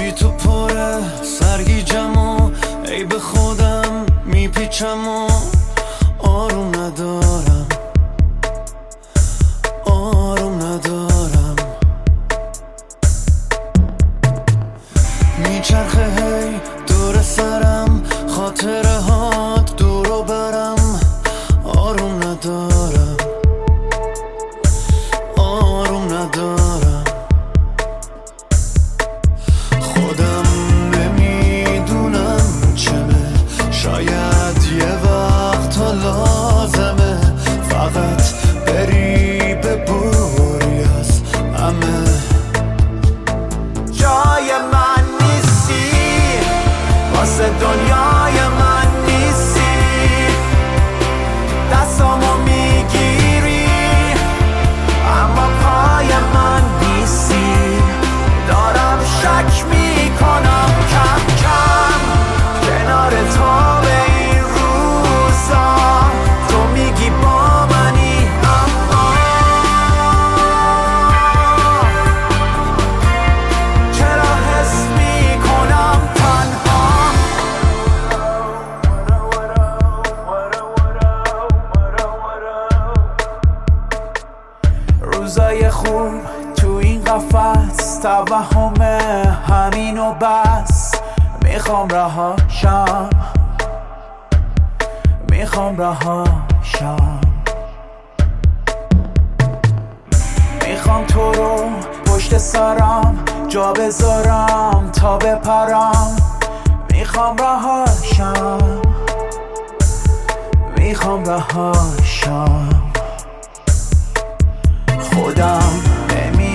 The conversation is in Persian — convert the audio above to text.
بی تو پره سرگیجم و ای به خودم میپیچم و آروم ندارم، آروم ندارم. میچرخه هی دور سرم خاطره هات دورو برم، آروم ندارم، آروم ندارم. خودم نمیدونم چمه، شاید یه وقت ها لازمه فقط بری ببوری از همه. جای من نیستی واسه دنیای من نیستی، دستامو میگیری اما پای من نیستی. دارم شک میکنم کم کم کنار تو به این روزا، تو میگی با منی اما چرا حس میکنم تنها. روزای خوب تو این قفس توهمه همین و بس. میخوام رهاشم، میخوام رهاشم. میخوام تو رو پشت سرم جا بذارم تا بپرم. میخوام رهاشم، میخوام رهاشم. خودم